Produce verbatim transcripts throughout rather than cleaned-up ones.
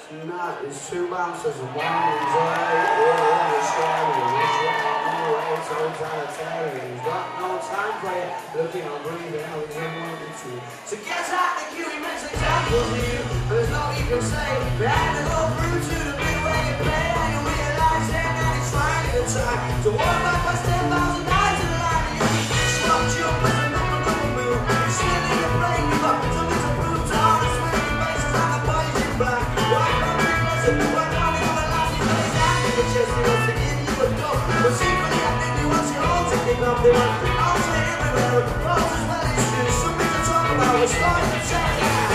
Tonight there's two bouncers and one anxiety. All in the scary. Anyway, it's totalitarian. He's got no time for you. Looking on breathing how he's in one and two. So get out the queue, he makes examples of you. But there's no you can say. We had to go through to the big way you play. And you realize then that it's trying the time. To walk back past ten thousand eyes in the line. And you stop your prison, no one will move. You're still in your brain, you've got something to prove to all the sweaty faces and the boys in black. But secretly I think you want your own to kick off the one. I'll say everywhere, roses, well it's true. Something to talk about, we're starting to check it out.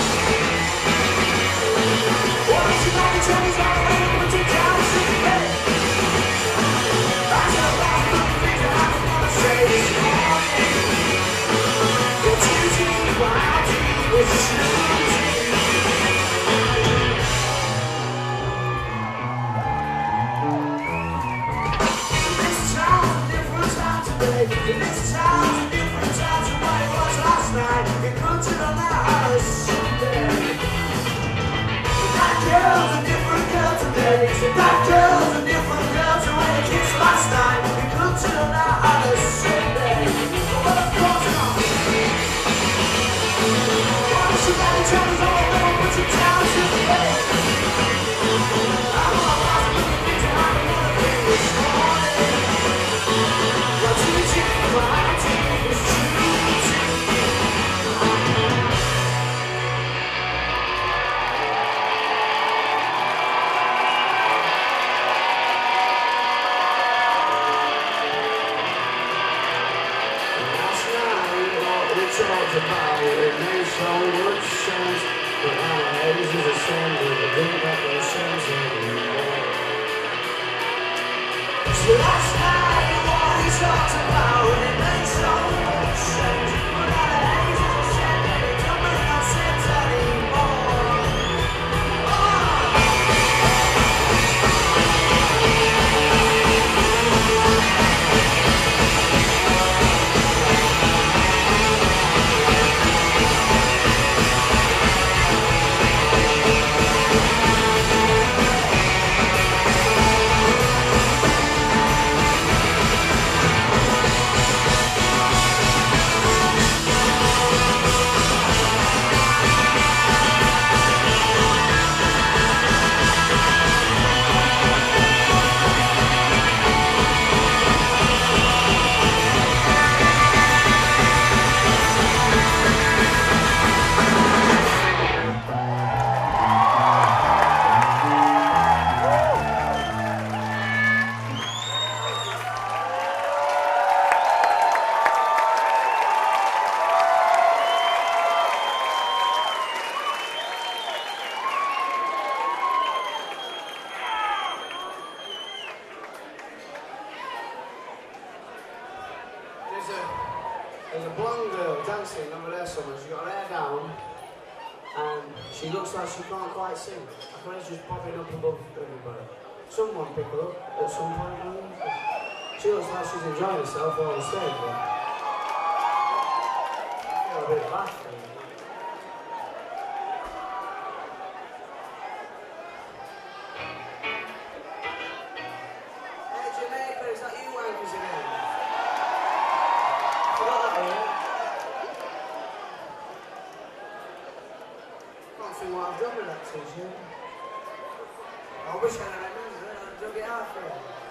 What else you got to tell me is all the way to put it down, so you get it. That's a lot of good things that I don't want to say this morning. It's easy, wild, it's snoozy. In this town's a different town to what it was last night. It comes to the night someday. That girl's a different girl today. That girl's a different girl to what it kissed last night. It comes to the night someday. Well, of course not. Why don't you let me tell us all about what you tell us today? I'm all about to look at things that I don't want to be this morning. What's in the chicken? My team is true. Last night, what we talked about, it made so much sense. But nowadays is a sin, but it didn't make no sense anymore. So last night, what we talked about, it made so much sense. But nowadays is a sin, and it don't make no sense anymore. There's a, there's a blonde girl dancing over there somewhere. She's got her hair down and she looks like she can't quite sing. I think she's just popping up above everybody. Someone pick her up at some point. She looks like she's enjoying herself on the stage. But I feel a bit bad for her. Hey Jamaica, is that you wankers again? What I've done with that t-shirt. I wish I had remembered it. I drug it out for you.